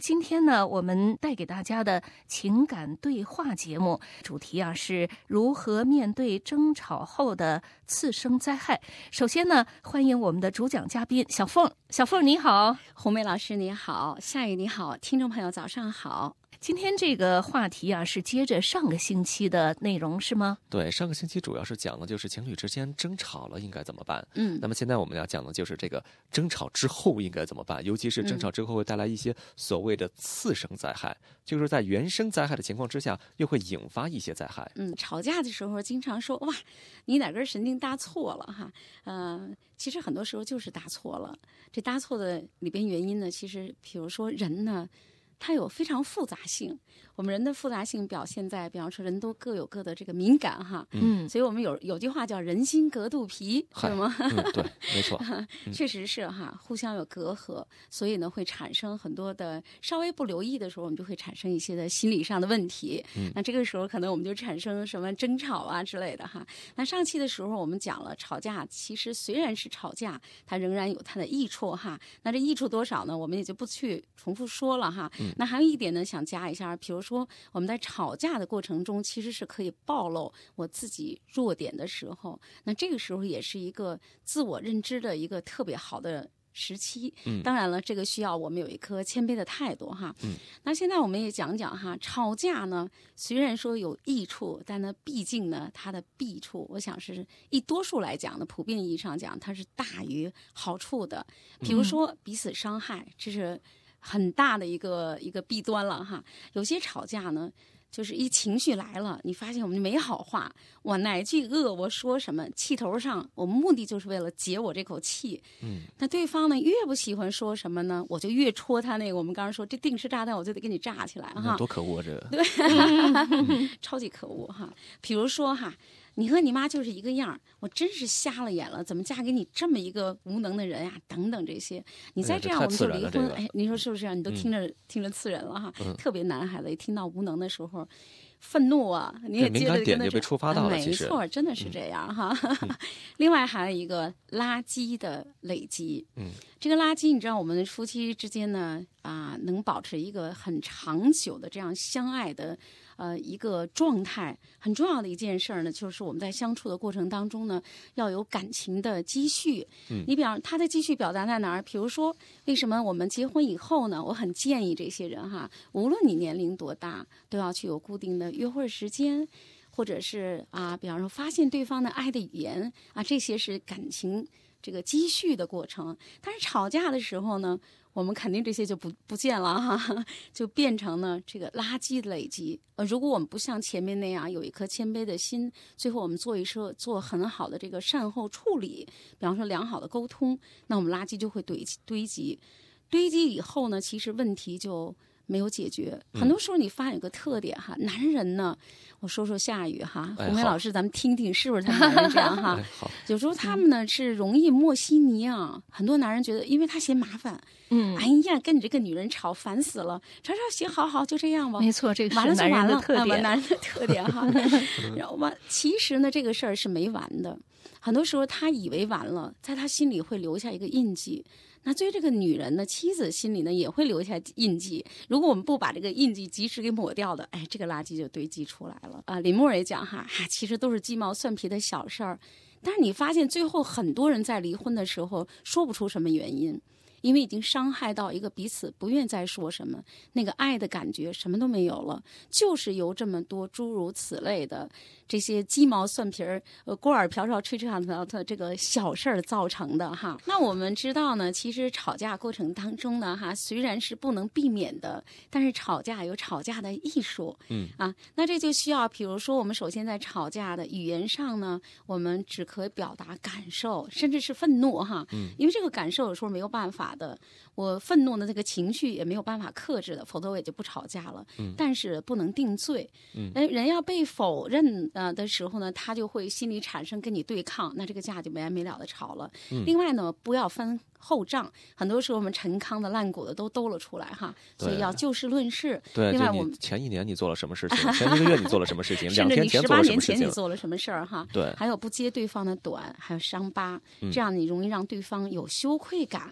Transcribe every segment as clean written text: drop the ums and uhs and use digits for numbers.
今天呢，我们带给大家的情感对话节目主题是如何面对争吵后的次生灾害。首先呢，欢迎我们的主讲嘉宾小凤。小凤你好。 红梅老师你好，夏雨你好，听众朋友早上好。 今天这个话题是接着上个星期的内容是吗？ 对，上个星期主要是讲的就是情侣之间争吵了应该怎么办。那么现在我们要讲的就是这个争吵之后应该怎么办，尤其是争吵之后会带来一些所谓的次生灾害，就是在原生灾害的情况之下又会引发一些灾害。 吵架的时候经常说哇，你哪根神经搭错了哈。其实很多时候就是搭错了。这搭错的里边原因呢，其实比如说人呢，它有非常复杂性。我们人的复杂性表现在，比方说人都各有各的这个敏感哈。所以我们有句话叫人心隔肚皮，是吗？ 对，没错。 确实是哈，互相有隔阂，所以呢会产生很多的稍微不留意的时候，我们就会产生一些的心理上的问题。那这个时候可能我们就产生什么争吵啊之类的哈。那上期的时候我们讲了，吵架其实虽然是吵架，它仍然有它的益处哈。那这益处多少呢？我们也就不去重复说了哈。那还有一点呢，想加一下，比如说我们在吵架的过程中，其实是可以暴露我自己弱点的时候，那这个时候也是一个自我认知的一个特别好的时期。当然了，这个需要我们有一颗谦卑的态度哈。那现在我们也讲讲哈，吵架呢虽然说有益处，但呢毕竟呢它的弊处，我想是一多数来讲呢，普遍意义上讲它是大于好处的。比如说彼此伤害，这是很大的一个弊端了哈。有些吵架呢，就是一情绪来了，你发现我们没好话，我哪句恶我说什么，气头上，我目的就是为了解我这口气。那对方呢越不喜欢说什么呢，我就越戳他那个我们刚刚说这定时炸弹，我就得给你炸起来哈。 多可恶这个。 对，超级可恶哈。比如说哈，你和你妈就是一个样，我真是瞎了眼了，怎么嫁给你这么一个无能的人呀？等等这些，你再这样我们就离婚。你说是不是？你都听着刺人了哈。特别男孩子一听到无能的时候，愤怒啊，你也接着跟他敏感点就被触发到了。 没错，真的是这样哈。另外还有一个垃圾的累积。这个垃圾，你知道我们夫妻之间呢能保持一个很长久的这样相爱的一个状态，很重要的一件事呢，就是我们在相处的过程当中呢，要有感情的积蓄。你比方他的积蓄表达在哪儿？比如说，为什么我们结婚以后呢？我很建议这些人哈，无论你年龄多大，都要去有固定的约会时间，或者是比方说发现对方的爱的语言这些是感情这个积蓄的过程。但是吵架的时候呢，我们肯定这些就不见了哈，就变成呢这个垃圾的累积。如果我们不像前面那样有一颗谦卑的心，最后我们做很好的这个善后处理，比方说良好的沟通，那我们垃圾就会堆积以后呢，其实问题就没有解决。很多时候你发现有个特点哈，男人呢，我说夏雨哈，红梅老师咱们听听是不是他们男人这样哈。有时候他们呢是容易和稀泥啊。很多男人觉得因为他嫌麻烦，哎呀跟你这个女人吵烦死了，吵行好就这样吧。 没错，这个是男人的特点。 男人的特点哈。然后吧，其实呢这个事儿是没完的。很多时候他以为完了，在他心里会留下一个印记。那对于这个女人呢，妻子心里呢也会留下印记。如果我们不把这个印记及时给抹掉的，这个垃圾就堆积出来了林默也讲哈，其实都是鸡毛蒜皮的小事儿，但是你发现最后很多人在离婚的时候说不出什么原因，因为已经伤害到一个彼此不愿再说什么，那个爱的感觉什么都没有了，就是由这么多诸如此类的这些鸡毛蒜皮锅耳瓢勺吹上的这个小事儿造成的哈。那我们知道呢，其实吵架过程当中呢虽然是不能避免的，但是吵架有吵架的艺术。那这就需要比如说我们首先在吵架的语言上呢，我们只可以表达感受，甚至是愤怒哈。因为这个感受有时候没有办法的，我愤怒的这个情绪也没有办法克制的，否则我也就不吵架了。但是不能定罪。人要被否认的时候呢，他就会心里产生跟你对抗，那这个架就没完没了的吵了。另外呢，不要分后账，很多时候我们陈糠的烂谷的都兜了出来哈，所以要就事论事。 对， 另外我们前一年你做了什么事情，前一个月你做了什么事情，2天前做了什么事情，甚至你18年前你你做了什么事儿哈。 对， 还有不揭对方的短，还有伤疤，这样你容易让对方有羞愧感哈。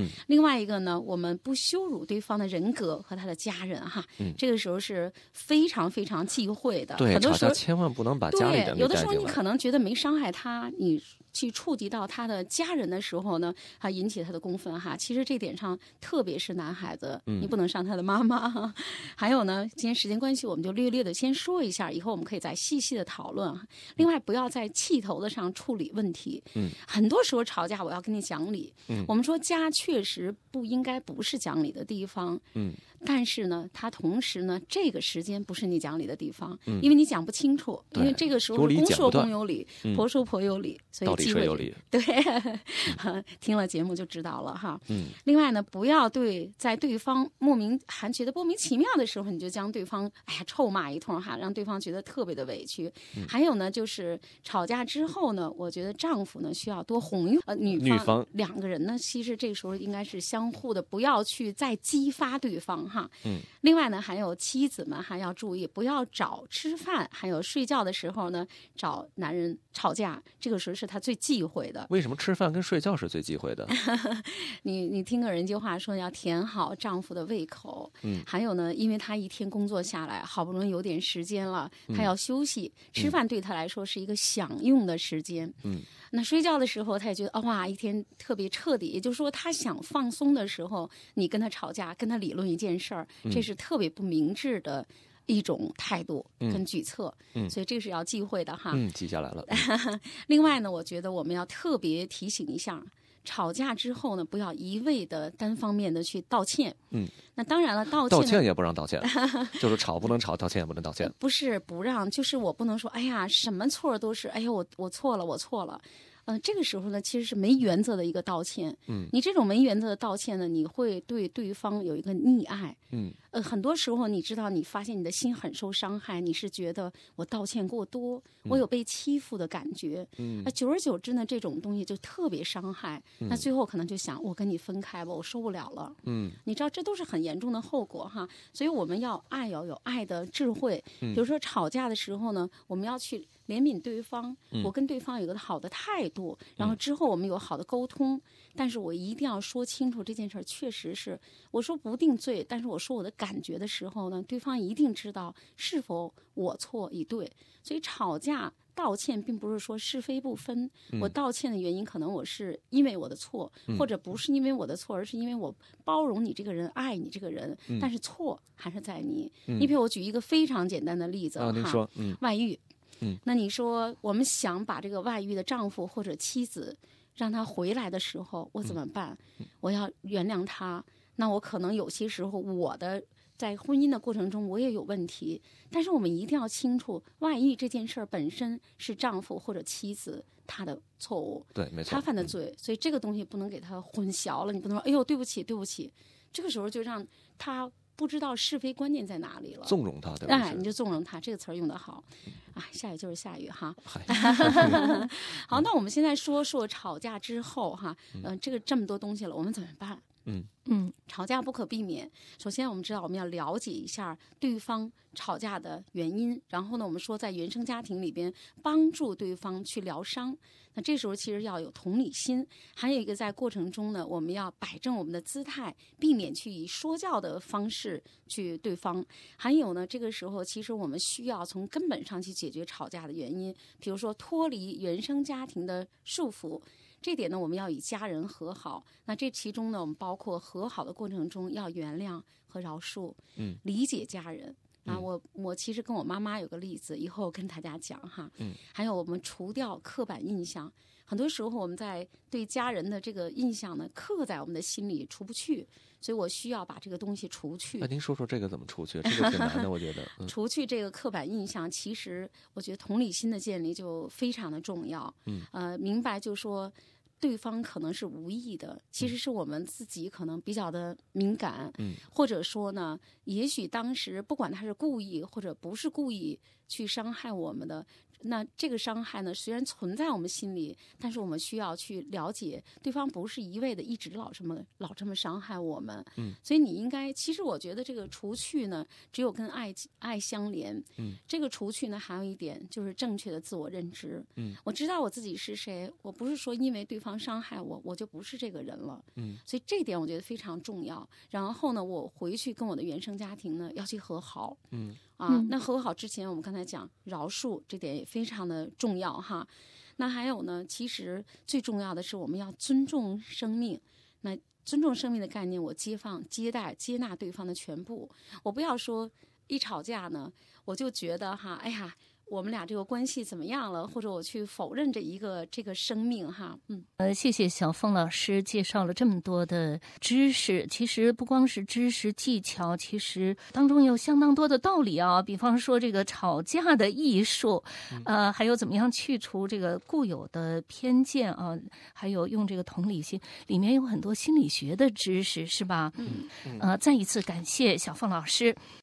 另外一个呢，我们不羞辱对方的人格和他的家人哈。这个时候是非常非常忌讳的。 对， 很多时候吵架千万不能把家里人给带进来。 有的时候你可能觉得没伤害他，你去触及到他的家人的时候呢，引起他的公愤哈。其实这点上，特别是男孩子，你不能伤他的妈妈。还有呢，今天时间关系，我们就略略的先说一下，以后我们可以再细细的讨论。另外，不要在气头子上处理问题。很多时候吵架，我要跟你讲理。我们说家确实不应该不是讲理的地方。但是呢，它同时呢，这个时间不是你讲理的地方，因为你讲不清楚，因为这个时候公说公有理，婆说婆有理，所以机会有理。 对，听了节目就知道了哈。另外呢，不要在对方还觉得莫名其妙的时候，你就将对方臭骂一通哈，让对方觉得特别的委屈。还有呢，就是吵架之后呢，我觉得丈夫呢需要多哄诱女方，两个人呢，其实这时候应该是相互的，不要去再激发对方。另外呢，还有妻子们还要注意，不要找吃饭还有睡觉的时候呢找男人吵架，这个时候是他最忌讳的。 为什么吃饭跟睡觉是最忌讳的？ 你听个人句话说，要填好丈夫的胃口。还有呢，因为他一天工作下来，好不容易有点时间了，他要休息，吃饭对他来说是一个享用的时间。那睡觉的时候，他也觉得哇，一天特别彻底。也就是说，他想放松的时候，你跟他吵架，跟他理论一件事儿，这是特别不明智的一种态度跟举措。所以这是要忌讳的哈。 记下来了。 另外呢，我觉得我们要特别提醒一下，吵架之后呢，不要一味的单方面的去道歉。那当然了，道歉也不让道歉，就是吵不能吵，道歉也不能道歉。 不是不让，就是我不能说，哎呀，什么错都是，哎呀，我错了，我错了。这个时候呢，其实是没原则的一个道歉。你这种没原则的道歉呢，你会对对方有一个溺爱。很多时候你知道，你发现你的心很受伤害，你是觉得我道歉过多，我有被欺负的感觉。久而久之呢，这种东西就特别伤害。那最后可能就想，我跟你分开吧，我受不了了。你知道这都是很严重的后果哈。所以我们要有爱的智慧。比如说吵架的时候呢，我们要去怜悯对方，我跟对方有个好的态度，然后之后我们有好的沟通。但是我一定要说清楚这件事儿，确实是我说不定罪，但是我说我的感觉的时候呢，对方一定知道是否我错已对。所以吵架道歉并不是说是非不分，我道歉的原因可能我是因为我的错，或者不是因为我的错，而是因为我包容你这个人，爱你这个人，但是错还是在你。你比如我举一个非常简单的例子您说， 外遇。那你说我们想把这个外遇的丈夫或者妻子让他回来的时候，我怎么办？我要原谅他，那我可能有些时候我的在婚姻的过程中我也有问题，但是我们一定要清楚，外遇这件事儿本身是丈夫或者妻子他的错误， 对，没错， 他犯的罪，所以这个东西不能给他混淆了。你不能说哎呦对不起对不起，这个时候就让他不知道是非观念在哪里了， 纵容他，对吧？ 你就纵容他，这个词儿用得好。下雨就是下雨哈。好，那我们现在说吵架之后哈，这么多东西了，我们怎么办？吵架不可避免。首先，我们知道我们要了解一下对方吵架的原因，然后呢，我们说在原生家庭里边帮助对方去疗伤。那这时候其实要有同理心，还有一个在过程中呢，我们要摆正我们的姿态，避免去以说教的方式去对方。还有呢，这个时候其实我们需要从根本上去解决吵架的原因，比如说脱离原生家庭的束缚。这点呢，我们要与家人和好。那这其中呢，我们包括和好的过程中要原谅和饶恕，理解家人。我其实跟我妈妈有个例子，以后跟大家讲哈。还有我们除掉刻板印象，很多时候我们在对家人的这个印象呢，刻在我们的心里除不去，所以我需要把这个东西除去。 那您说说这个怎么除去？这个挺难的，我觉得。 除去这个刻板印象，其实我觉得同理心的建立就非常的重要。明白就说对方可能是无意的，其实是我们自己可能比较的敏感，或者说呢，也许当时不管他是故意或者不是故意去伤害我们的， 那这个伤害呢，虽然存在我们心里，但是我们需要去了解对方不是一味的一直老这么伤害我们。所以你应该，其实我觉得这个除去呢，只有跟爱相连。这个除去呢，还有一点就是正确的自我认知。我知道我自己是谁，我不是说因为对方伤害我，我就不是这个人了。所以这点我觉得非常重要。然后呢，我回去跟我的原生家庭呢要去和好。那和好之前，我们刚才讲饶恕这点也非常的重要哈。那还有呢，其实最重要的是我们要尊重生命。那尊重生命的概念，我接纳对方的全部。我不要说一吵架呢，我就觉得哈，哎呀，我们俩这个关系怎么样了，或者我去否认这个生命哈。 谢谢小凤老师介绍了这么多的知识。其实不光是知识技巧，其实当中有相当多的道理啊。比方说这个吵架的艺术，还有怎么样去除这个固有的偏见啊，还有用这个同理心，里面有很多心理学的知识，是吧？再一次感谢小凤老师。